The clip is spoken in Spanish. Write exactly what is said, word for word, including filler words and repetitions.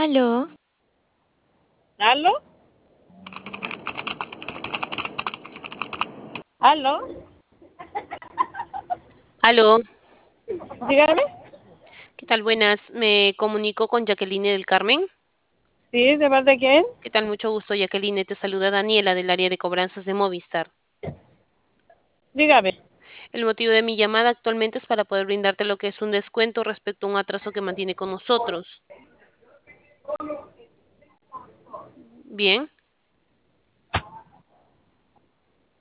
¿Aló? ¿Aló? ¿Aló? Aló, Dígame. ¿qué tal? Buenas. Me comunico con Jacqueline del Carmen. Sí, ¿de parte de quién? ¿Qué tal? Mucho gusto, Jacqueline. Te saluda Daniela del área de cobranzas de Movistar. Dígame. El motivo de mi llamada actualmente es para poder brindarte lo que es un descuento respecto a un atraso que mantiene con nosotros. Bien.